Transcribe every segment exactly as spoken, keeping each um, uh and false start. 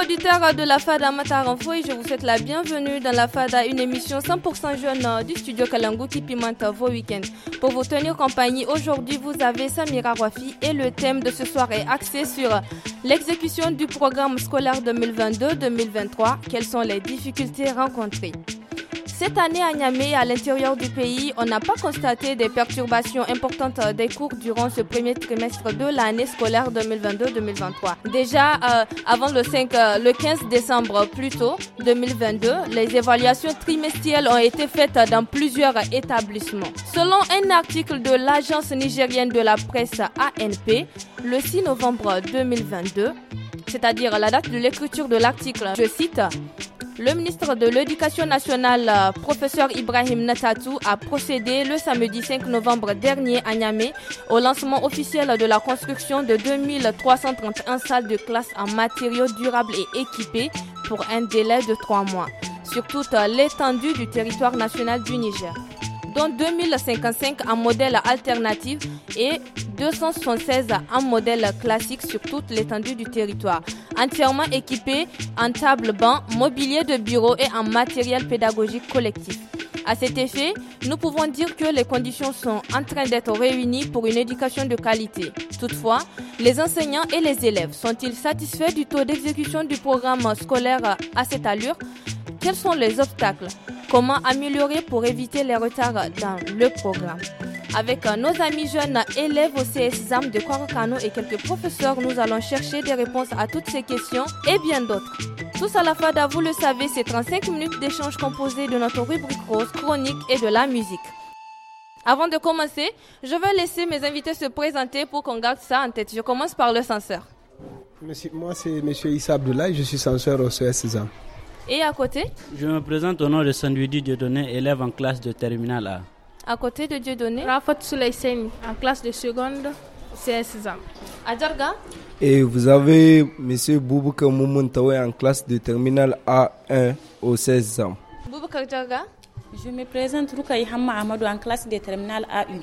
auditeurs de la Fada Mataranfo et je vous souhaite la bienvenue dans la Fada, une émission cent pour cent jeune du studio Kalangu qui pimente vos week-ends. Pour vous tenir compagnie, aujourd'hui vous avez Samira Wafi et le thème de ce soir est axé sur l'exécution du programme scolaire deux mille vingt-deux deux mille vingt-trois. Quelles sont les difficultés rencontrées? Cette année à Niamey, à l'intérieur du pays, on n'a pas constaté des perturbations importantes des cours durant ce premier trimestre de l'année scolaire deux mille vingt-deux deux mille vingt-trois. Déjà, euh, avant le, cinq, euh, le quinze décembre plutôt deux mille vingt-deux, les évaluations trimestrielles ont été faites dans plusieurs établissements. Selon un article de l'agence nigérienne de la presse A N P, le six novembre deux mille vingt-deux, c'est-à-dire la date de l'écriture de l'article, je cite, le ministre de l'Éducation nationale, professeur Ibrahim Natatou, a procédé le samedi cinq novembre dernier à Niamey au lancement officiel de la construction de deux mille trois cent trente et un salles de classe en matériaux durables et équipés pour un délai de trois mois sur toute l'étendue du territoire national du Niger, dont deux mille cinquante-cinq en modèle alternatif et deux cent soixante-seize en modèle classique sur toute l'étendue du territoire, entièrement équipés en table-banc, mobilier de bureau et en matériel pédagogique collectif. À cet effet, nous pouvons dire que les conditions sont en train d'être réunies pour une éducation de qualité. Toutefois, les enseignants et les élèves sont-ils satisfaits du taux d'exécution du programme scolaire à cette allure? Quels sont les obstacles? Comment améliorer pour éviter les retards dans le programme? Avec nos amis jeunes élèves au C S ZAM de Kwarakano et quelques professeurs, nous allons chercher des réponses à toutes ces questions et bien d'autres. Tous à la Fada, vous le savez, c'est trente-cinq minutes d'échange composé de notre rubrique rose, chronique et de la musique. Avant de commencer, je vais laisser mes invités se présenter pour qu'on garde ça en tête. Je commence par le censeur. Monsieur, moi, c'est M. Issa Abdoulaye, je suis censeur au C S ZAM. Et à côté? Je me présente au nom de Sanduidi Dieudonné, élève en classe de terminale A. À côté de Dieudonné? Rafat Souleysen, en classe de seconde, C S ZAM. Adjarga? Et vous avez M. Bouboukar Moumountaoué en classe de terminale A un au C S ZAM. Bouboukar Djarga? Je me présente Rukaï Hamma Amadou en classe de terminale A un.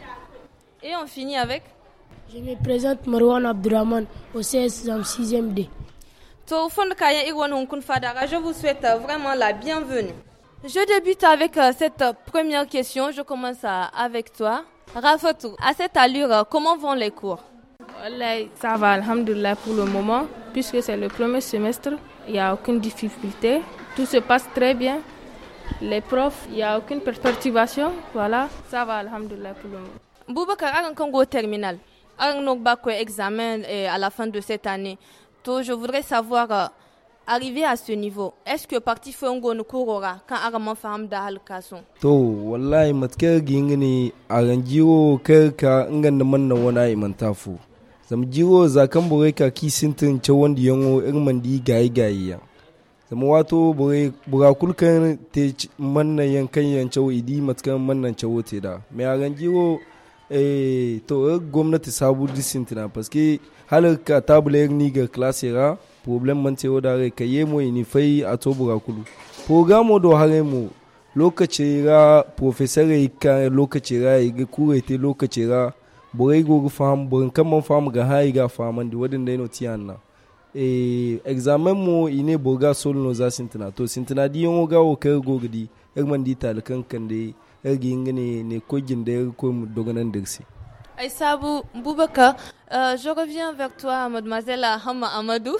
Et on finit avec? Je me présente Marwan Abdurrahman au C S ZAM sixième D. Je vous souhaite vraiment la bienvenue. Je débute avec cette première question. Je commence avec toi. Rafatou, à cette allure, comment vont les cours? Ça va, alhamdoulilah, pour le moment. Puisque c'est le premier semestre, il n'y a aucune difficulté. Tout se passe très bien. Les profs, il n'y a aucune perturbation. Voilà, ça va, alhamdoulilah, pour le moment. Boubacar, à Congo terminal, à un examen à la fin de cette année. Je voudrais savoir, euh, arrivé à ce niveau, est-ce que parti Fongo nous courra quand Araman Faham da Halkason? To, wallahi matkar gingini a ranjiwo karka ngan da manna wana imantafu. Zam jiwo zakan bore ka ki sintin ce wanda yango irman di gayi gayi ya. Zam wato bore bura kulkan te manna yankan yancewo idi matkar mannan cewo te da. Me a ranjiwo eh to gwamnati sabu disintina paske halar ka tabula ni ga klasera problem man ce wadare ka yemo ni fai a to bura kulu programo do hare mu lokaci ra professor ka lokaci ra ga kure te lokaci ra borai go faham bon kaman faham ga hai ga faman di wadin dai no tiyanna eh examen mu ine boga sol no za sintina to sintina di yon ga o ka go gidi erman di talkan kan dai ergi ngene ne ko ginde ko mu doganan dirsi. Aïssabou Boubacar, euh, je reviens vers toi, mademoiselle Hama Amadou.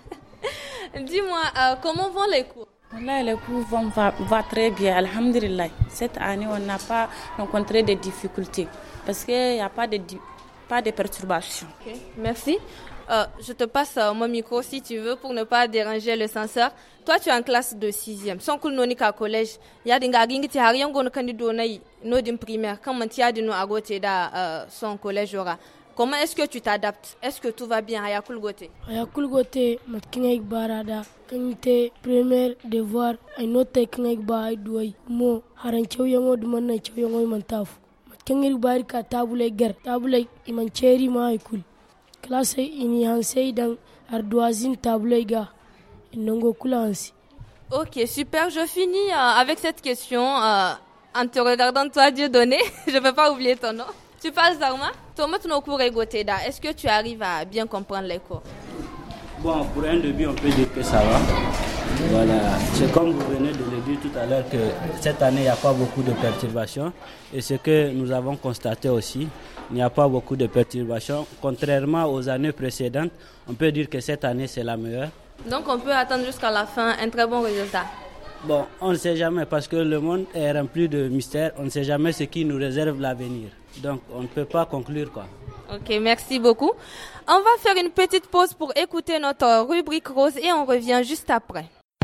Dis-moi, euh, comment vont les cours? Là, les cours vont va, va très bien, alhamdulillah. Cette année, on n'a pas rencontré de difficultés parce qu'il n'y a pas de, pas de perturbations. Okay, merci. Euh, je te passe euh, mon micro si tu veux pour ne pas déranger le censeur. Toi, tu es en classe de sixième. Son cours non au collège. Il y a des gens qui ont rien qu'on candidat no din primaire. Comment tu as dit nous à côté da son collège aura. Comment est-ce que tu t'adaptes? Est-ce que tout va bien à Yakul Gote? À Yakul Gote, ma kingaik barada. Quand tu primaire devoir, ay note kingaik ba ay douay. Mo haran chaw yango duman na chaw yango mantafu. Ma kingaik bari ka tabulay ger. Tabulay iman cheri ma ay kul. Classe ini hansei dans ardoisine table ga inongo kulansi. Ok, super. Je finis euh, avec cette question euh, en te regardant toi, Dieudonné. Je ne peux pas oublier ton nom. Tu parles Zarma? Est-ce que tu arrives à bien comprendre les cours? Bon, pour un début, on peut dire que ça va. Voilà, c'est comme vous venez de le dire tout à l'heure que cette année, il n'y a pas beaucoup de perturbations. Et ce que nous avons constaté aussi, il n'y a pas beaucoup de perturbations. Contrairement aux années précédentes, on peut dire que cette année, c'est la meilleure. Donc on peut attendre jusqu'à la fin un très bon résultat. Bon, on ne sait jamais parce que le monde est rempli de mystères. On ne sait jamais ce qui nous réserve l'avenir. Donc on ne peut pas conclure quoi. Ok, merci beaucoup. On va faire une petite pause pour écouter notre rubrique rose et on revient juste après.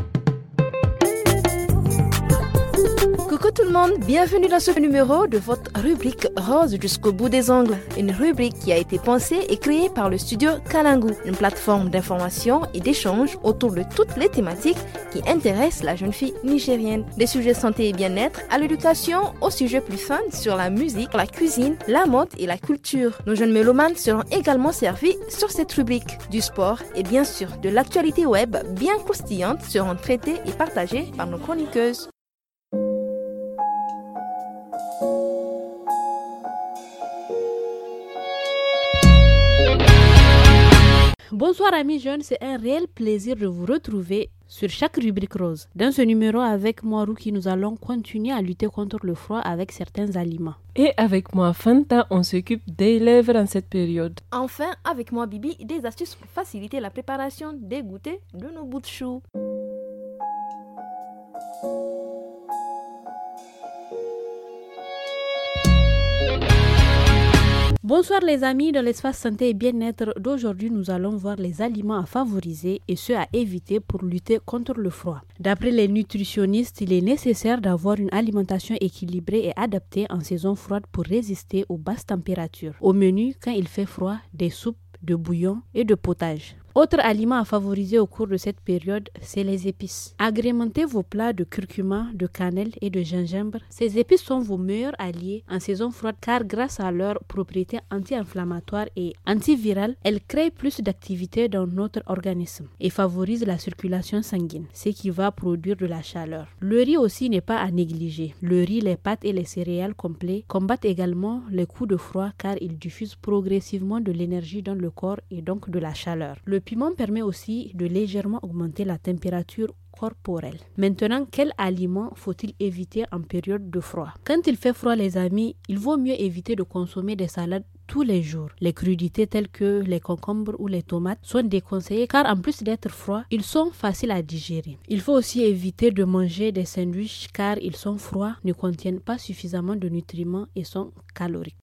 Coucou tout le monde, bienvenue dans ce numéro de votre rubrique Rose jusqu'au bout des ongles. Une rubrique qui a été pensée et créée par le studio Kalangu, une plateforme d'information et d'échange autour de toutes les thématiques qui intéressent la jeune fille nigérienne. Des sujets santé et bien-être à l'éducation, aux sujets plus fun sur la musique, la cuisine, la mode et la culture. Nos jeunes mélomanes seront également servis sur cette rubrique. Du sport et bien sûr de l'actualité web bien croustillante seront traitées et partagées par nos chroniqueuses. Bonsoir amis jeunes, c'est un réel plaisir de vous retrouver sur chaque rubrique rose. Dans ce numéro, avec moi Ruki, nous allons continuer à lutter contre le froid avec certains aliments. Et avec moi Fanta, on s'occupe des lèvres en cette période. Enfin, avec moi Bibi, des astuces pour faciliter la préparation des goûters de nos bouts de chou. Bonsoir les amis, dans l'espace santé et bien-être d'aujourd'hui, nous allons voir les aliments à favoriser et ceux à éviter pour lutter contre le froid. D'après les nutritionnistes, il est nécessaire d'avoir une alimentation équilibrée et adaptée en saison froide pour résister aux basses températures. Au menu, quand il fait froid, des soupes, de bouillon et de potage. Autre aliment à favoriser au cours de cette période, c'est les épices. Agrémentez vos plats de curcuma, de cannelle et de gingembre. Ces épices sont vos meilleurs alliés en saison froide car grâce à leurs propriétés anti-inflammatoires et antivirales, elles créent plus d'activité dans notre organisme et favorisent la circulation sanguine, ce qui va produire de la chaleur. Le riz aussi n'est pas à négliger. Le riz, les pâtes et les céréales complets combattent également les coups de froid car ils diffusent progressivement de l'énergie dans le corps et donc de la chaleur. Le piment permet aussi de légèrement augmenter la température corporelle. Maintenant, quel aliment faut-il éviter en période de froid? Quand il fait froid, les amis, il vaut mieux éviter de consommer des salades tous les jours. Les crudités telles que les concombres ou les tomates sont déconseillées car en plus d'être froids, ils sont faciles à digérer. Il faut aussi éviter de manger des sandwichs car ils sont froids, ne contiennent pas suffisamment de nutriments et sont caloriques.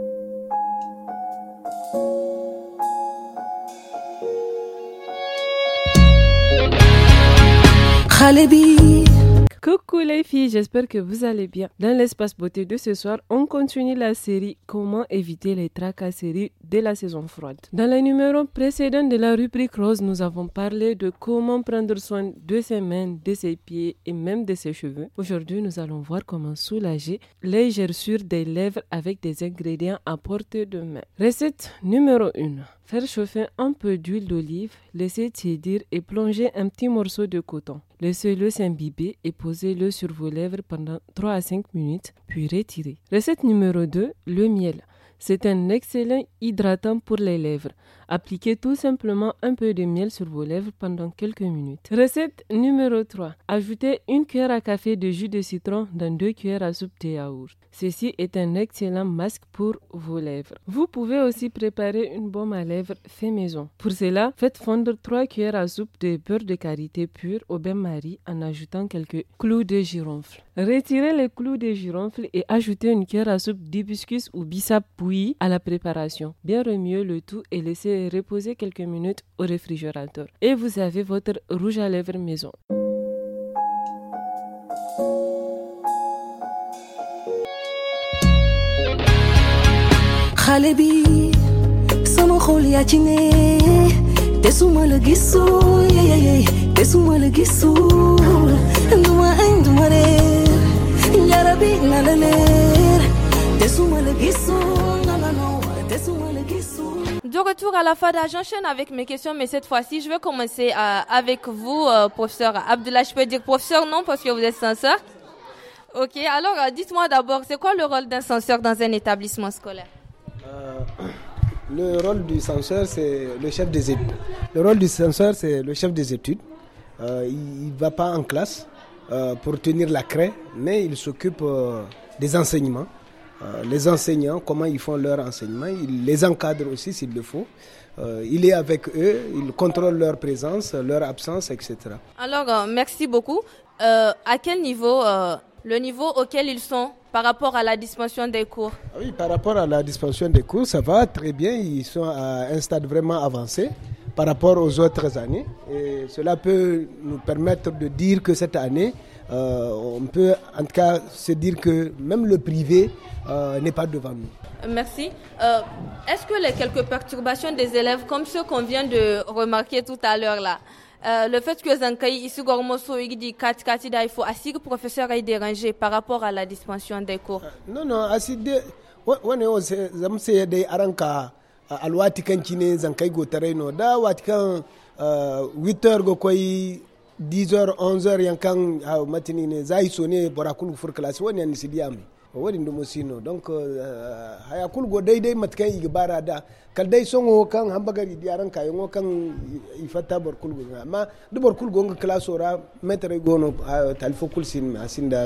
Coucou les filles, j'espère que vous allez bien. Dans l'espace beauté de ce soir, on continue la série Comment éviter les tracasseries de la saison froide. Dans le numéro précédent de la rubrique rose, nous avons parlé de comment prendre soin de ses mains, de ses pieds et même de ses cheveux. Aujourd'hui, nous allons voir comment soulager les gerçures des lèvres avec des ingrédients à portée de main. Recette numéro un. Faire chauffer un peu d'huile d'olive, laisser tiédir et plonger un petit morceau de coton. Laissez-le s'imbiber et posez-le sur vos lèvres pendant trois à cinq minutes, puis retirez. Recette numéro deux, le miel. C'est un excellent hydratant pour les lèvres. Appliquez tout simplement un peu de miel sur vos lèvres pendant quelques minutes. Recette numéro trois. Ajoutez une cuillère à café de jus de citron dans deux cuillères à soupe de yaourt. Ceci est un excellent masque pour vos lèvres. Vous pouvez aussi préparer une baume à lèvres fait maison. Pour cela, faites fondre trois cuillères à soupe de beurre de karité pur au bain-marie en ajoutant quelques clous de girofle. Retirez les clous de girofle et ajoutez une cuillère à soupe d'hibiscus ou bissap bouilli à la préparation. Bien remuez le tout et laissez reposer quelques minutes au réfrigérateur. Et vous avez votre rouge à lèvres maison. Khalebi, sama khol ya ci ne, te suma la gisu, yeah yeah yeah, te suma la gisu, nduma ay nduma re, ya Rabbi na la leer, te suma la gisu, no no no, te suma la gisu. De retour à la FADA, j'enchaîne avec mes questions, mais cette fois-ci, je vais commencer euh, avec vous, euh, professeur Abdullah. Je peux dire professeur, non, parce que vous êtes censeur. Ok, alors euh, dites-moi d'abord, c'est quoi le rôle d'un censeur dans un établissement scolaire? Euh, Le rôle du censeur, c'est le chef des études. Le rôle du censeur, c'est le chef des études. Euh, il ne va pas en classe euh, pour tenir la craie, mais il s'occupe euh, des enseignements. Euh, les enseignants, comment ils font leur enseignement, il les encadre aussi s'il le faut. Euh, il est avec eux, il contrôle leur présence, leur absence, et cetera. Alors, euh, merci beaucoup. Euh, à quel niveau, euh, le niveau auquel ils sont par rapport à la dispensation des cours? Oui, par rapport à la dispensation des cours, ça va très bien. Ils sont à un stade vraiment avancé par rapport aux autres années. Et cela peut nous permettre de dire que cette année, euh, on peut en tout cas se dire que même le privé euh, n'est pas devant nous. Merci. Euh, est-ce que les quelques perturbations des élèves, comme ceux qu'on vient de remarquer tout à l'heure là, euh, le fait que Zankai ici gormoso igdi kati kati da il faut assis que professeur est dérangé par rapport à la dispensation des cours? Non non, assis de on est zamse de aranka alwati kankine Zankai go terreno da wati kan huit heures go koy dix heures onze heures yankan matini ne zai sone borakulu fur classe woni an sidiami wodi ndumo sino donc haya kulgo daidai matkan igbara da kal dai songo kan hambagari diaran kayo kan ifata bor kulgo amma du bor kulgo ng classe ora metre gono talfo kulsin asinda.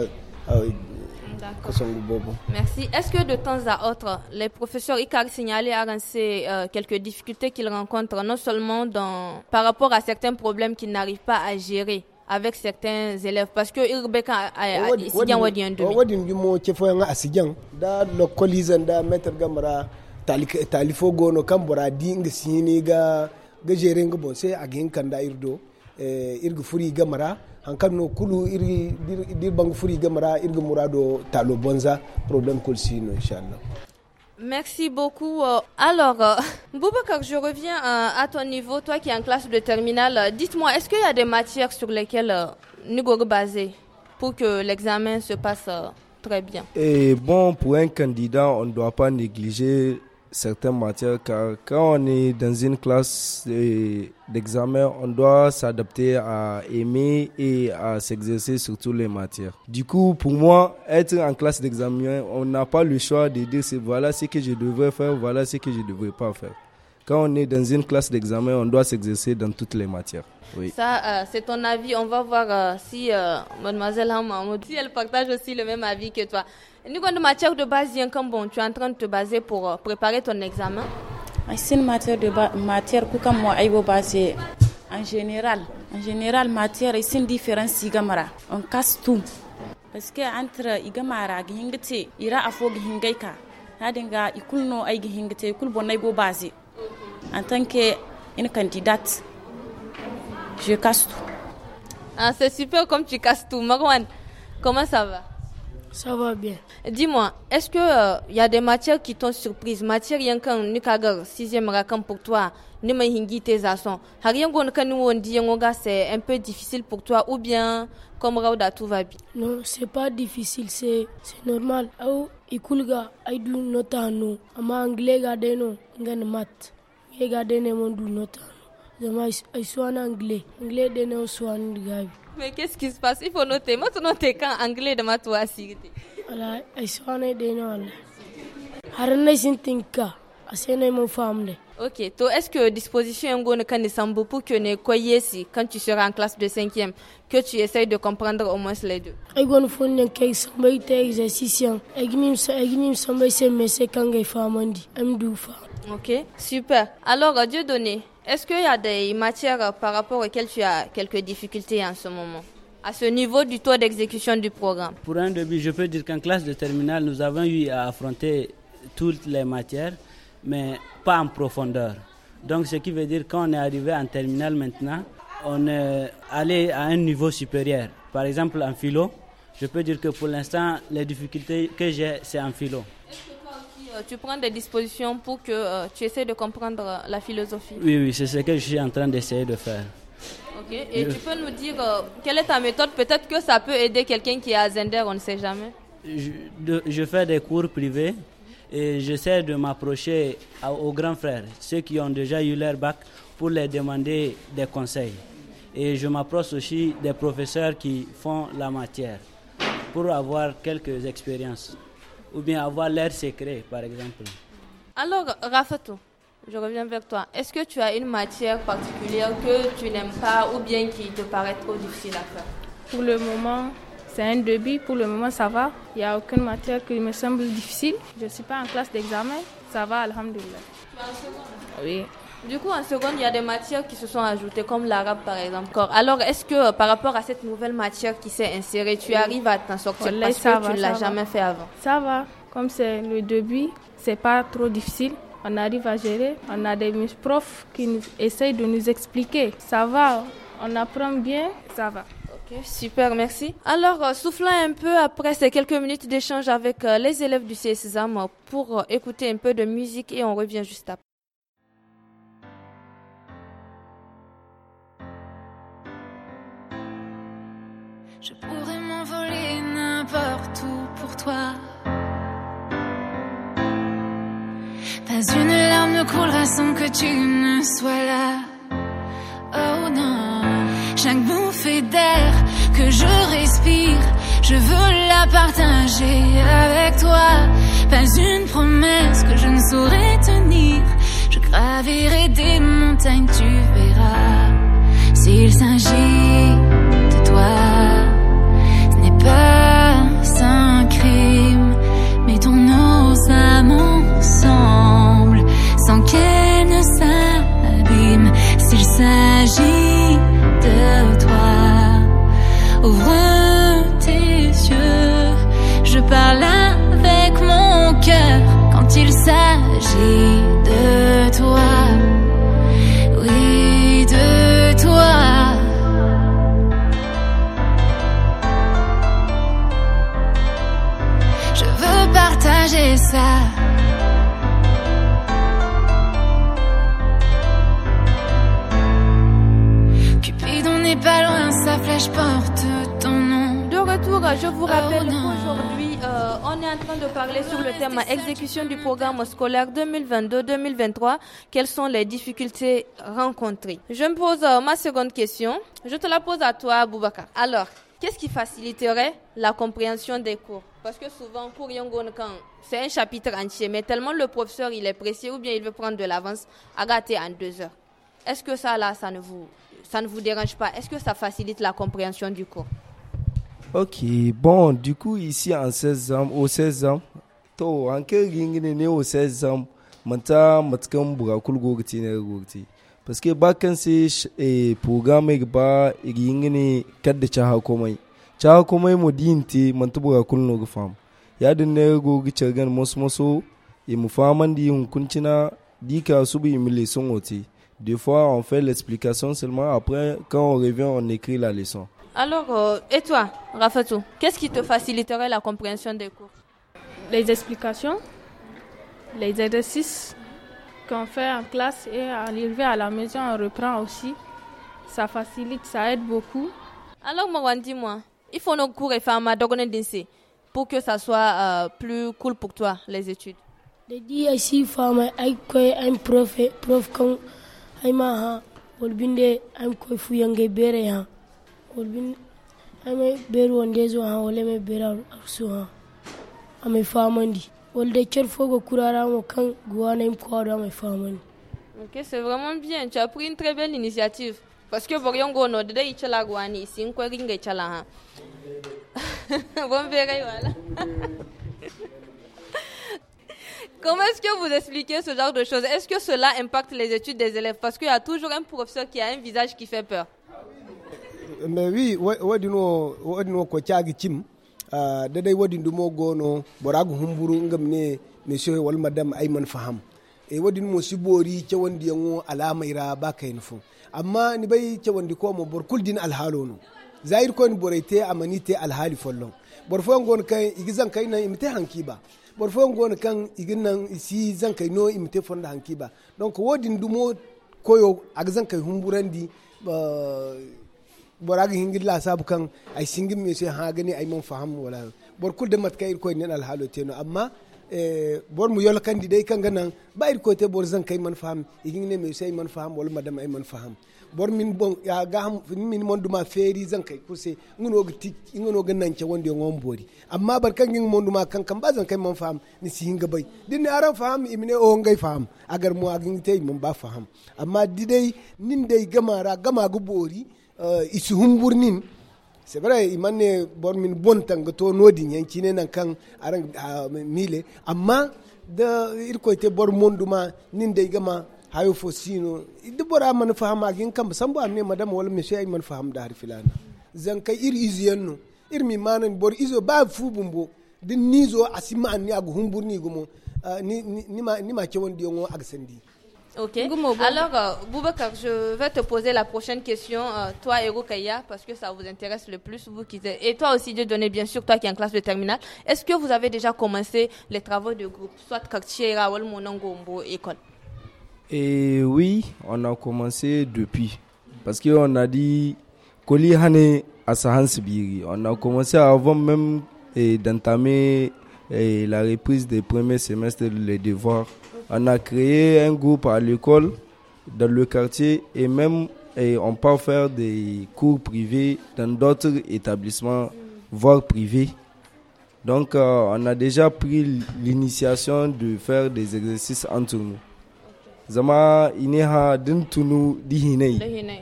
Merci. Est-ce que de temps à autre, les professeurs ont signalé à euh, quelques difficultés qu'ils rencontrent, non seulement dans, par rapport à certains problèmes qu'ils n'arrivent pas à gérer avec certains élèves, parce que Irbeka a Sidian Wadi en demi. Wadi Ndimo Chefoyanga a Sidian, da le colisant da Maître Gamara, Talifo Gono Kambora, Ding Siniga, Gajering Bonse, Agin Kanda Irdo, Irgufuri Gamara. Hankano kulu iri dir bang furi gamara irga murado talo bonza problème kolsino inchallah. Merci beaucoup. Alors, euh, Boubacar, je reviens euh, à ton niveau, toi qui es en classe de terminale. Dites-moi, est-ce qu'il y a des matières sur lesquelles euh, nous devons baser pour que l'examen se passe euh, très bien? Et bon, pour un candidat, on ne doit pas négliger certaines matières, car quand on est dans une classe d'examen, on doit s'adapter à aimer et à s'exercer sur toutes les matières. Du coup, pour moi, être en classe d'examen, on n'a pas le choix de dire voilà ce que je devrais faire, voilà ce que je ne devrais pas faire. Quand on est dans une classe d'examen, on doit s'exercer dans toutes les matières. Oui. Ça, euh, c'est ton avis. On va voir euh, si euh, mademoiselle Hamamoud, si elle partage aussi le même avis que toi. Nous avons une matière de base, bon, tu es en train de te baser pour euh, préparer ton examen. C'est une matière de ba- matière que comme moi, je baser en général. En général, matière c'est une différence igamara. On casse tout. Parce que entre igamara, gihingete, ira afo gihingaika. Hadinga ikulno ay gihingete, ikul bonay go base. En tant qu'une candidate, je casse tout. Ah, c'est super comme tu casses tout. Marwan, comment ça va? Ça va bien. Dis-moi, est-ce qu'il euh, y a des matières qui t'ont surprise? Matière yankan nikagar sixième rakam pour toi, ne me hingi tes assons. Hariyango nkanu on dit yangoga c'est un peu difficile pour toi ou bien comme Rauda tout va bien? Non, c'est pas difficile, c'est c'est normal. Au ikulga aidu notano, ama anglais gadeno ngan mat. Ngan gadene mondu notano. Zama ai soin anglais. Anglais dene soin gabi. Mais qu'est-ce qui se passe? Il faut noter. Maintenant, tu es quand anglais de ma toi aussi. Voilà, je suis en train de Ok, toi, est-ce que disposition est pour que ne croyez si quand tu seras en classe de cinquième, que tu essayes de comprendre au moins les deux? Ok, super. Alors, Dieu donné. Est-ce qu'il y a des matières par rapport auxquelles tu as quelques difficultés en ce moment, à ce niveau du taux d'exécution du programme? Pour un début, je peux dire qu'en classe de terminale, nous avons eu à affronter toutes les matières, mais pas en profondeur. Donc, ce qui veut dire quand on est arrivé en terminale maintenant, on est allé à un niveau supérieur. Par exemple, en philo, je peux dire que pour l'instant, les difficultés que j'ai, c'est en philo. Tu prends des dispositions pour que euh, tu essaies de comprendre euh, la philosophie? Oui, oui, c'est ce que je suis en train d'essayer de faire. Ok, et je... tu peux nous dire euh, quelle est ta méthode? Peut-être que ça peut aider quelqu'un qui est à Zender, on ne sait jamais. Je, de, je fais des cours privés et j'essaie de m'approcher à, aux grands frères, ceux qui ont déjà eu leur bac, pour les demander des conseils. Et je m'approche aussi des professeurs qui font la matière pour avoir quelques expériences. Ou bien avoir l'air secret, par exemple. Alors, Rafatou, je reviens vers toi. Est-ce que tu as une matière particulière que tu n'aimes pas ou bien qui te paraît trop difficile à faire? Pour le moment, c'est un début. Pour le moment, ça va. Il n'y a aucune matière qui me semble difficile. Je ne suis pas en classe d'examen. Ça va, alhamdoulilah. Tu es en seconde? Oui. Du coup, en seconde, il y a des matières qui se sont ajoutées, comme l'arabe par exemple. Alors, est-ce que par rapport à cette nouvelle matière qui s'est insérée, tu arrives à t'en sortir Olé, parce ça que va, tu ne l'as ça jamais va. fait avant? Ça va. Comme c'est le début, c'est pas trop difficile. On arrive à gérer. On a des profs qui nous essayent de nous expliquer. Ça va. On apprend bien. Ça va. Ok, super, merci. Alors, euh, soufflons un peu après ces quelques minutes d'échange avec euh, les élèves du C S A M pour euh, écouter un peu de musique et on revient juste après. Je pourrais m'envoler n'importe où pour toi. Pas une larme ne coulera sans que tu ne sois là. Oh non, chaque bouffée d'air que je respire, je veux la partager avec toi. Pas une promesse que je ne saurais tenir. Je gravirai des montagnes, tu verras. S'il s'agit de toi, ce n'est pas un crime. Mettons nos âmes ensemble sans qu'elles ne s'abîment. S'il s'agit de toi, ouvre tes yeux. Je parle avec mon cœur quand il s'agit de toi. Oui, de toi. Je veux partager ça. Cupidon n'est pas loin, sa flèche porte ton nom. De retour, je vous rappelle oh qu'aujourd'hui, euh, on est en train de parler sur le thème exécution du programme scolaire deux mille vingt-deux deux mille vingt-trois. Quelles sont les difficultés rencontrées? Je me pose euh, ma seconde question. Je te la pose à toi, Boubacar. Alors, qu'est-ce qui faciliterait la compréhension des cours? Parce que souvent, pour Yongon, quand c'est un chapitre entier, mais tellement le professeur il est pressé ou bien il veut prendre de l'avance, à gâter en deux heures. Est-ce que ça, là, ça ne vous, ça ne vous dérange pas? Est-ce que ça facilite la compréhension du cours? Ok, bon, du coup, ici en seize ans, au seize ans, to, en quel né au seize ans, manta matkan burakul gogti ne gogti. Parce que ba kan c'est e programme ba yingine kadda cha komai. Cha komai modinti manta burakul no gfam. Ya din ne gogi chagan mosmoso e mu famandi hun kuncina dika subi imile son oti. Des fois on fait l'explication seulement, après quand on revient on écrit la leçon. Alors, euh, et toi, Rafatou, qu'est-ce qui te faciliterait la compréhension des cours? Les explications, les exercices qu'on fait en classe et à arriver à la maison, on reprend aussi. Ça facilite, ça aide beaucoup. Alors, Marwan, dis-moi, il faut nos cours et faire ma dogonne d'insé pour que ça soit euh, plus cool pour toi, les études. De dire ici, femme, un prof, prof comme Aïma, Olbinde, un quoi fouyange bere. Olbin ame beru ondezo ha wala me bera arsu ha ame famandi wolde cer fogo kurara mo kan guana im kwado ame famandi. Ok, c'est vraiment bien, tu as pris une très belle initiative parce que boryongo no de dai chala guani sin ko ringa chala ha. Bon verrai voilà. Comment est-ce que vous expliquez ce genre de choses? Est-ce que cela impacte les études des élèves? Parce qu'il y a toujours un professeur qui a un visage qui fait peur. Mais oui, wadino wadino ko caagi cim da dai wadin dumo gono boragu humburu ngam ne monsieur wal madame ayman faham e wadin mo sibori cewandi yango alamaira ba kayin fu amma ni bay cewandi ko mo bor kuldin alhalono zair ko ni borete amanite alhali follon bor fo ngon kay igizan kay na imte hankiba bor fo ngon kan iginan isi zan kay no imte fonda hankiba donc wadin dumo koyo agzan kay humburandi boragi hingilla sabu kan ay singim mi se ha gani ay mon faham wala bor kul de mat kay ko nen al halo teno amma eh bor mu yol kandi dai kan ganan ba ir ko te bor zan kai man faham igin ne me sai man faham wala madam ay man faham bor min bon ya ga ham min monduma feri zan kai kuse ngono gati ngono gannan ce wonde ngon bori amma bar kan ngin monduma kan kan ba zan kai man faham ni si hinga bay din aran faham imne o ngai faham agar mu agin te mun ba faham amma didai nin dai gamara gama gu bori uh, isi humburnin c'est vrai imane bor min bon tanga to nodi nyanki ne nan kan aran uh, mile amma da irko te bor monduma nin dai gama hayo fo sino idbora man fahama gin kam sambo amne madam wala monsieur ay man faham dar filana zan kay ir iziyanno ir mi manan bor izo ba fu bumbo din nizo asima anni agu humburni gumo uh, ni ni ma ni ma cewon diongo ag sendi. Ok. Alors, euh, Boubacar, je vais te poser la prochaine question, euh, toi et Rukaya, parce que ça vous intéresse le plus, vous qui êtes... Et toi aussi, Dieudonné, bien sûr, toi qui es en classe de terminale. Est-ce que vous avez déjà commencé les travaux de groupe, soit Kaktiera ou Monongombo école? Et oui, on a commencé depuis. Parce qu'on a dit Koli Hane Asahan Sibiri. On a commencé avant même eh, d'entamer eh, la reprise des premiers semestres des devoirs. On a créé un groupe à l'école, dans le quartier, et même et on peut faire des cours privés dans d'autres établissements, voire privés. Donc, euh, on a déjà pris l'initiation de faire des exercices entre nous. Zama ineha din tunu di hinai.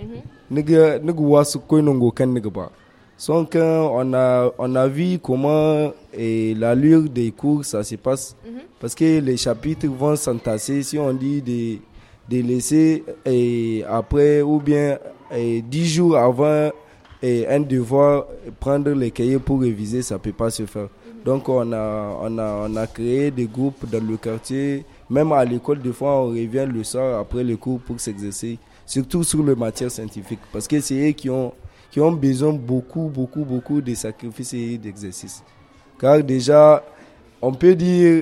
Niga niga wasu koinongo kan niga ba. Donc, on a on a vu comment et l'allure des cours ça se passe. Mm-hmm. Parce que les chapitres vont s'entasser, si on dit de, de laisser et après ou bien et dix jours avant et un devoir prendre les cahiers pour réviser, ça ne peut pas se faire. Mm-hmm. Donc on a, on, a, on a créé des groupes dans le quartier, même à l'école, des fois on revient le soir après les cours pour s'exercer, surtout sur les matières scientifiques, parce que c'est eux qui ont, qui ont besoin beaucoup, beaucoup, beaucoup de sacrifices et d'exercices. Car déjà, on peut dire,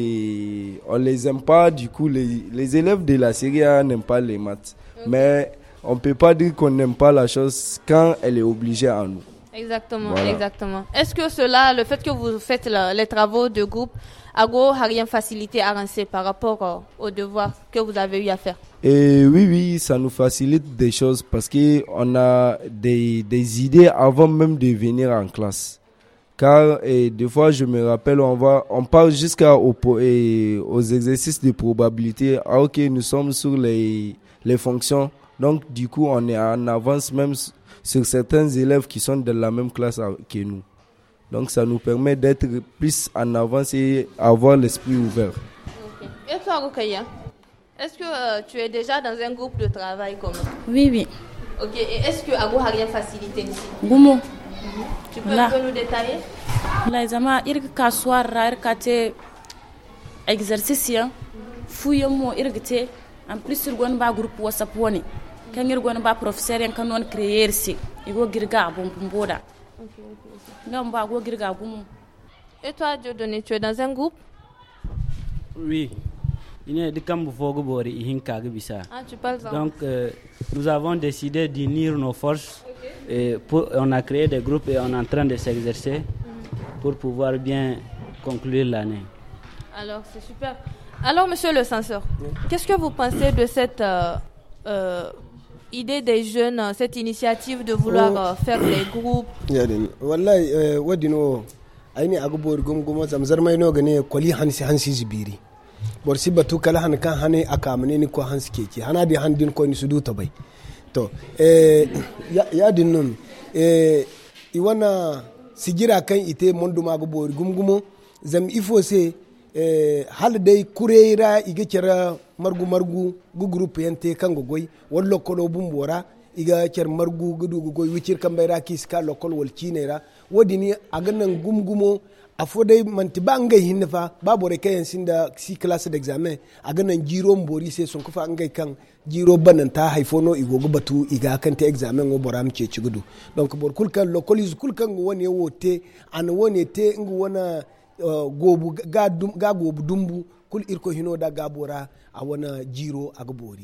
et on les aime pas, du coup, les, les élèves de la série A n'aiment pas les maths. Okay. Mais on peut pas dire qu'on n'aime pas la chose quand elle est obligée à nous. Exactement, voilà. Exactement. Est-ce que cela, le fait que vous faites la, les travaux de groupe, Ago a rien facilité à avancer par rapport euh, aux devoirs que vous avez eu à faire? Et oui, oui, ça nous facilite des choses parce qu'on a des, des idées avant même de venir en classe. Car et des fois, je me rappelle, on va, on parle jusqu'à aux, aux exercices de probabilité. Ah, ok, nous sommes sur les, les fonctions. Donc, du coup, on est en avance même sur certains élèves qui sont dans la même classe que nous. Donc, ça nous permet d'être plus en avance et avoir l'esprit ouvert. Okay. Et toi, Rukaya, est-ce que euh, tu es déjà dans un groupe de travail commun? Oui, oui. Ok, et est-ce que Ago a rien facilité ici? Goumou. Tu peux un peu nous détailler? La zama irga kasuwar irga te exercice fuyo mo irga te en plus sur gon ba groupe WhatsApp woni kan irgon ba professeur en kan non créer si igo girga bom bomboda. Ngam ba go girga gumu. Et toi, Dieudonné, tu es dans un groupe? Oui. Ah, tu parles en... Donc, euh, nous avons décidé d'unir nos forces. Okay. Et pour, on a créé des groupes et on est en train de s'exercer mm. pour pouvoir bien conclure l'année. Alors, c'est super. Alors, monsieur le censeur, oui. Qu'est-ce que vous pensez de cette euh, euh, idée des jeunes, cette initiative de vouloir oh. euh, faire des groupes? Wallahi, wadino aini agubor gum gum zamzarmay no gane koli hansi hansi zibiri. Bor sibatu kala han kan hane akamne ni ko hansi keke hana di handin ko ni sudu to bay to eh ya, ya din non eh iwana sigira kan ite monduma go bor gumgumo zam ifo se eh hal dai kureira iga kera margu margu gu groupe yente kan go goy wallo ko do bumbora iga cer margu gudu go goy wicir kan bayra kiska lokol wal cinera wodini aganan gumgumo afodai mantiba ngai hinfa babore kayan sinda si classe d'examen aganan jiro mbori se son kufa ngai kan jiro banan ta haifono igogo batu iga kan te examen ngo boram ce cigudu donc bor kulkan localize kulkan woni wote an woni te ngu wona uh, gobu ga dum ga gobu dumbu kul irko hino da gabora a wana jiro agbori.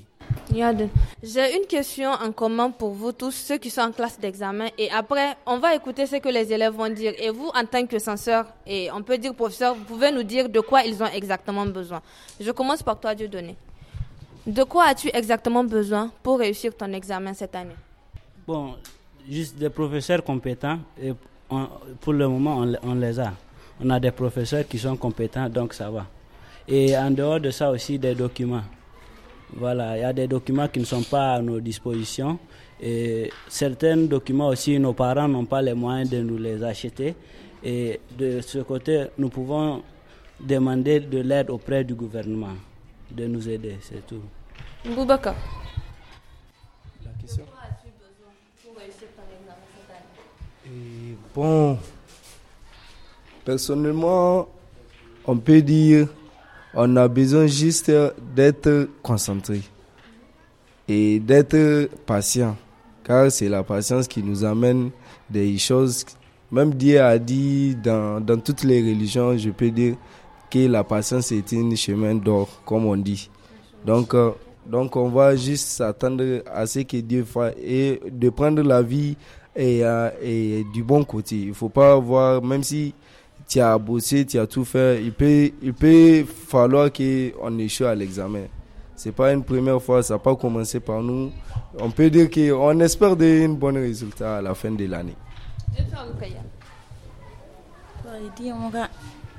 J'ai une question en commun pour vous tous, ceux qui sont en classe d'examen, et après, on va écouter ce que les élèves vont dire. Et vous, en tant que censeur, et on peut dire professeur, vous pouvez nous dire de quoi ils ont exactement besoin. Je commence par toi, Dieudonné. De quoi as-tu exactement besoin pour réussir ton examen cette année? Bon, juste des professeurs compétents, et on, pour le moment, on, on les a. On a des professeurs qui sont compétents, donc ça va. Et en dehors de ça aussi, des documents. Voilà, il y a des documents qui ne sont pas à nos dispositions. Et certains documents aussi, nos parents n'ont pas les moyens de nous les acheter. Et de ce côté, nous pouvons demander de l'aide auprès du gouvernement, de nous aider, c'est tout. Boubacar. La question. De quoi as-tu besoin pour réussir ton examen cette année? Et bon, personnellement, on peut dire on a besoin juste d'être concentré et d'être patient, car c'est la patience qui nous amène des choses. Même Dieu a dit dans, dans toutes les religions, je peux dire que la patience est un chemin d'or, comme on dit. Donc, euh, donc on va juste s'attendre à ce que Dieu fasse et de prendre la vie et, euh, et du bon côté. Il ne faut pas voir, même si tu as bossé, tu as tout fait, il peut, il peut falloir qu'on échoue à l'examen. Ce n'est pas une première fois, ça n'a pas commencé par nous. On peut dire qu'on espère un bon résultat à la fin de l'année. Et toi, Rukaya? Il dit, on va.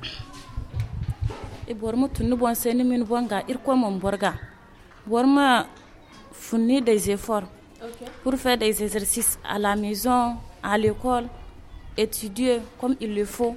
Et Bormo, tu nous vois, c'est une bonga, il quoi mon borga. Borma fournit des efforts okay. pour faire des exercices à la maison, à l'école, étudier comme il le faut.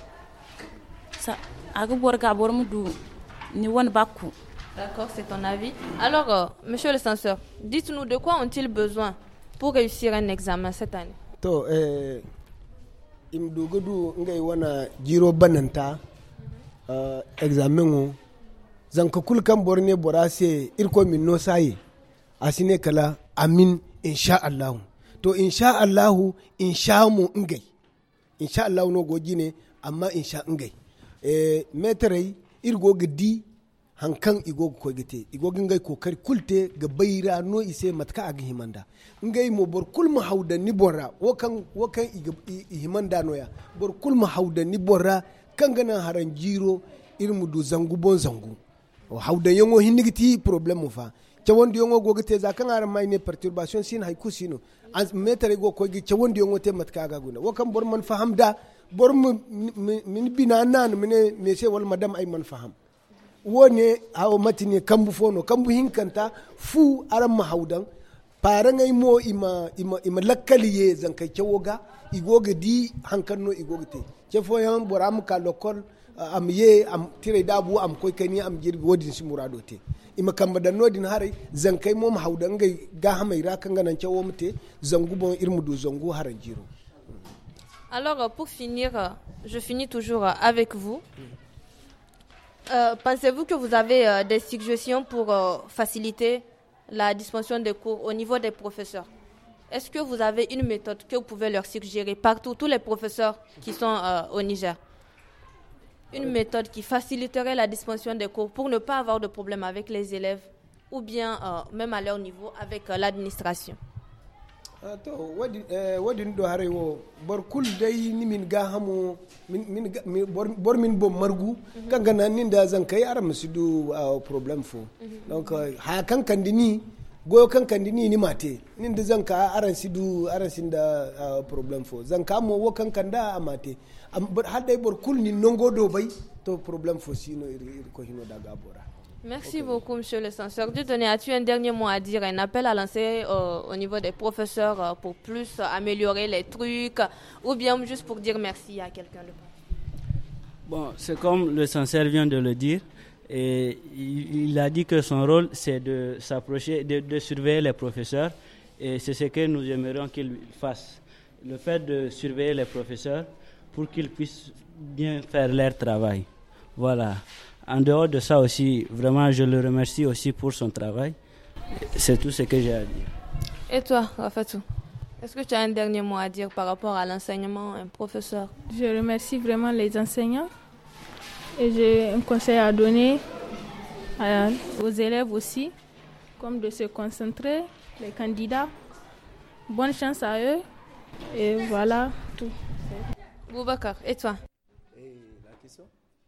D'accord, c'est ton avis. Alors, euh, monsieur le censeur, dites-nous de quoi ont-ils besoin pour réussir un examen cette année? To, eh, imdugudu ngai wana jiro bananta uh, examen zanka kulkan borne borase irko min no sayi asine kala amin insha Allah. To insha Allah insha mu ngai. Insha Allah no gojine amma insha ngai. E metere irgo gidi hankan igo ko gite igo ngai kokari kulte ga bayra no ise matka ag himanda ngai mo bor kulma hawda ni borra wokan wokan himanda no ya bor kulma hawda ni borra kangana haran jiro irmu du zangu bon zangu o hawda yongo hinigiti problem fa chawondi yongo go gite za kan haran mai ne perturbation sin hay kusino as metere go ko gi chawondi yongo te matka ga guna wokan bor man fahamda bor min bina nan mine me se wal madam ay man faham wone hawo matini kambu fono kambu hinkanta fu aran mahaudan paran ay mo ima ima ima lakkaliye zankai cewoga igoga di hankanno igoga te cefo yan boram ka lokol am ye am tire dabu am koy kani am jirbi wodin si murado te ima kamba dan nodin hare zankai mo mahaudan ngai ga hamaira kan ganan cewo mute zangu bon irmudu zangu haran jiro. Alors, pour finir, je finis toujours avec vous. Euh, pensez-vous que vous avez euh, des suggestions pour euh, faciliter la dispensation des cours au niveau des professeurs? Est-ce que vous avez une méthode que vous pouvez leur suggérer partout, tous les professeurs qui sont euh, au Niger? Une méthode qui faciliterait la dispensation des cours pour ne pas avoir de problème avec les élèves ou bien euh, même à leur niveau avec euh, l'administration? To wadi wadi do hare wo bor kul dai ni min ga hamo min min bor min bom margu kanga nan nin da zan kai aram sidu problem fo donc ha kan kandini go kan kandini ni mate nin da zan ka aran sidu aran sinda problem fo zan ka mo wo kan kanda amate har dai bor kul ni nongo do bay to problem fo sino ir ko hino daga bora. Merci okay. beaucoup, monsieur le censeur. Dieudonné, as-tu un dernier mot à dire, un appel à lancer euh, au niveau des professeurs euh, pour plus euh, améliorer les trucs ou bien juste pour dire merci à quelqu'un de Bon, c'est comme le censeur vient de le dire. Et il, il a dit que son rôle, c'est de s'approcher, de, de surveiller les professeurs. Et c'est ce que nous aimerions qu'il fasse. Le fait de surveiller les professeurs pour qu'ils puissent bien faire leur travail. Voilà. En dehors de ça aussi, vraiment, je le remercie aussi pour son travail. C'est tout ce que j'ai à dire. Et toi, Rafatou, est-ce que tu as un dernier mot à dire par rapport à l'enseignement, un professeur? Je remercie vraiment les enseignants et j'ai un conseil à donner à, aux élèves aussi. comme de se concentrer, les candidats. Bonne chance à eux. Et voilà tout. Boubacar, et toi? Et la question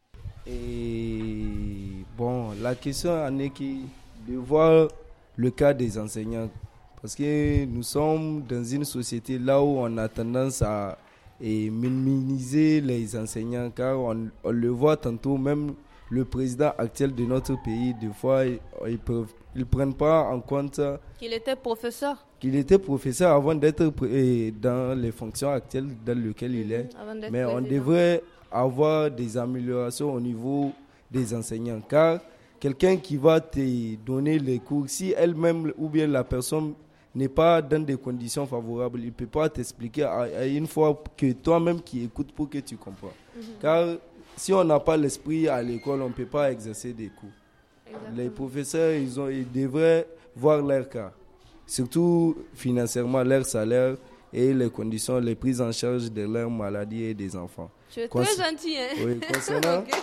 Et bon, la question en est qui de voir le cas des enseignants. Parce que nous sommes dans une société là où on a tendance à et minimiser les enseignants, car on, on le voit tantôt, même le président actuel de notre pays, des fois, ils ne prennent pas en compte qu'il était professeur. Qu'il était professeur avant d'être dans les fonctions actuelles dans lesquelles il est. Mais président. On devrait avoir des améliorations au niveau des enseignants, car quelqu'un qui va te donner les cours, si elle-même ou bien la personne n'est pas dans des conditions favorables, il ne peut pas t'expliquer à, à une fois que toi-même qui écoutes pour que tu comprends. Mm-hmm. Car si on n'a pas l'esprit à l'école, on ne peut pas exercer des cours. Exactement. Les professeurs, ils, ont, ils devraient voir leur cas, surtout financièrement, leur salaire et les conditions, les prises en charge de leurs maladies et des enfants. Tu es Cons- très gentil, hein? Oui, concernant, okay.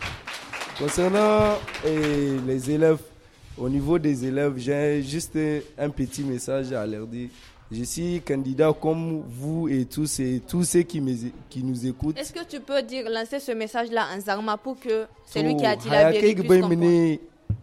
concernant et les élèves, au niveau des élèves, j'ai juste un petit message à leur dire. Je suis candidat comme vous et tous, et tous ceux qui, me, qui nous écoutent. Est-ce que tu peux dire, lancer ce message-là en Zarma pour que celui so, qui a dit la vérité puisse comprendre?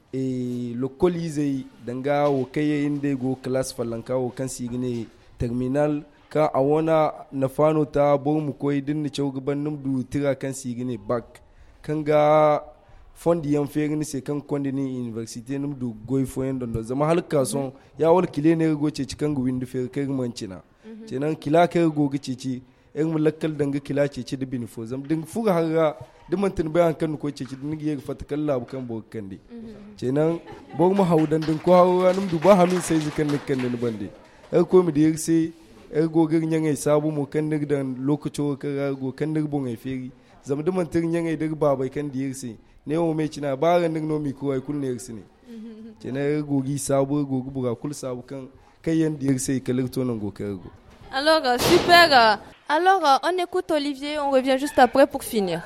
Et le colisée, danga o kaye inde go classe falanka o kan sigine terminal ka awana na fano ta bo mu koy din ni cew gaban num du tira kan sigine bac kanga fondi yan ferin se kan kondini université num du goy foyen don zama halka son ya wal kile ne go ce cikan go windu fer kai mancina kenan kila kai go gici ci en mulakal danga kila ce ci da bin fo zam din fuga harga dimantin bayan kan ko ce ci din gi fata kalla bu kan bo kandi kenan bo mu haudan din ko hawa num du ba hamin sai zikan ne kan ne bande er ko mi dir sai er go gir nyangai sabu mu kan nig dan lokaco ka go kan nig bo ngai feri zam dimantin nyangai dir babai kan dir sai ne o me cina ba ran nig no mi ko ay kun ne sine kenan er go gi sabu go gu buga kul sabu kan kayen dir sai kalirto nan go ka go. Alors, euh, super. Alors, euh, on écoute Olivier, on revient juste après pour finir.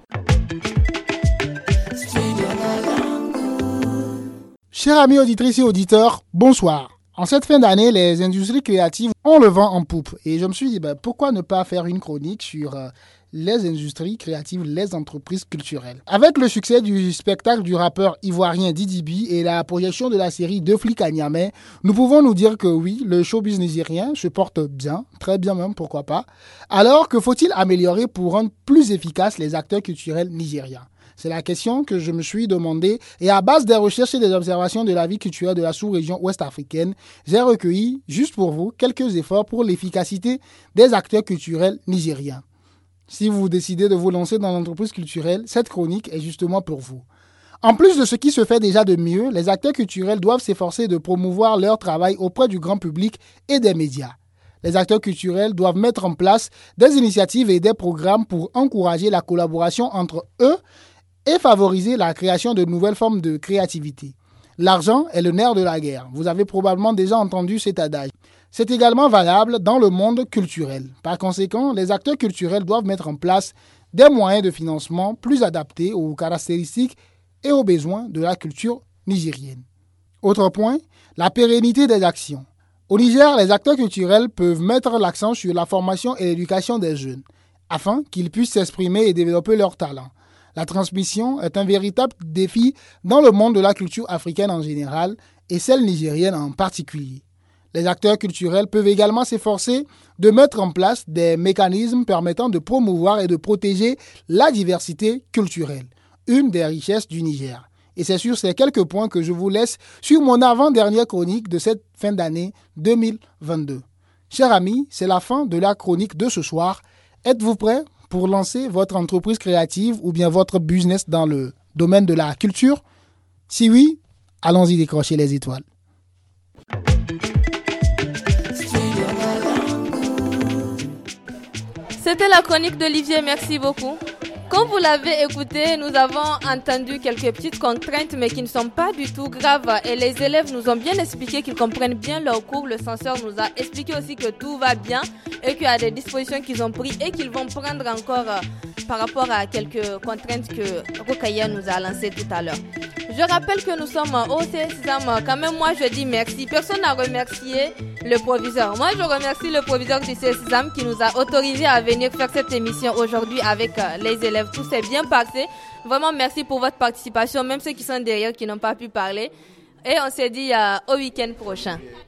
Chers amis auditrices et auditeurs, bonsoir. En cette fin d'année, les industries créatives ont le vent en poupe. Et je me suis dit, ben, pourquoi ne pas faire une chronique sur euh, les industries créatives, les entreprises culturelles. Avec le succès du spectacle du rappeur ivoirien Didi B et la projection de la série Deux flics à Niamey, nous pouvons nous dire que oui, le showbiz nigérien se porte bien, très bien même, pourquoi pas. Alors, que faut-il améliorer pour rendre plus efficaces les acteurs culturels nigériens ? C'est la question que je me suis demandé et à base des recherches et des observations de la vie culturelle de la sous-région ouest-africaine, j'ai recueilli, juste pour vous, quelques efforts pour l'efficacité des acteurs culturels nigériens. Si vous décidez de vous lancer dans l'entreprise culturelle, cette chronique est justement pour vous. En plus de ce qui se fait déjà de mieux, les acteurs culturels doivent s'efforcer de promouvoir leur travail auprès du grand public et des médias. Les acteurs culturels doivent mettre en place des initiatives et des programmes pour encourager la collaboration entre eux et favoriser la création de nouvelles formes de créativité. L'argent est le nerf de la guerre. Vous avez probablement déjà entendu cet adage. C'est également valable dans le monde culturel. Par conséquent, les acteurs culturels doivent mettre en place des moyens de financement plus adaptés aux caractéristiques et aux besoins de la culture nigérienne. Autre point, la pérennité des actions. Au Niger, les acteurs culturels peuvent mettre l'accent sur la formation et l'éducation des jeunes, afin qu'ils puissent s'exprimer et développer leurs talents. La transmission est un véritable défi dans le monde de la culture africaine en général et celle nigérienne en particulier. Les acteurs culturels peuvent également s'efforcer de mettre en place des mécanismes permettant de promouvoir et de protéger la diversité culturelle, une des richesses du Niger. Et c'est sur ces quelques points que je vous laisse sur mon avant-dernière chronique de cette fin d'année deux mille vingt-deux. Chers amis, c'est la fin de la chronique de ce soir. Êtes-vous prêts pour lancer votre entreprise créative ou bien votre business dans le domaine de la culture? Si oui, allons-y décrocher les étoiles. C'était la chronique d'Olivier, merci beaucoup. Comme vous l'avez écouté, nous avons entendu quelques petites contraintes, mais qui ne sont pas du tout graves. Et les élèves nous ont bien expliqué qu'ils comprennent bien leur cours. Le censeur nous a expliqué aussi que tout va bien et qu'il y a des dispositions qu'ils ont prises et qu'ils vont prendre encore euh, par rapport à quelques contraintes que Rokaya nous a lancées tout à l'heure. Je rappelle que nous sommes au C S I S A M. Quand même, moi, je dis merci. Personne n'a remercié le proviseur. Moi, je remercie le proviseur du C S I S A M qui nous a autorisé à venir faire cette émission aujourd'hui avec les élèves. Tout s'est bien passé. Vraiment, merci pour votre participation, même ceux qui sont derrière, qui n'ont pas pu parler. Et on se dit euh, au week-end prochain.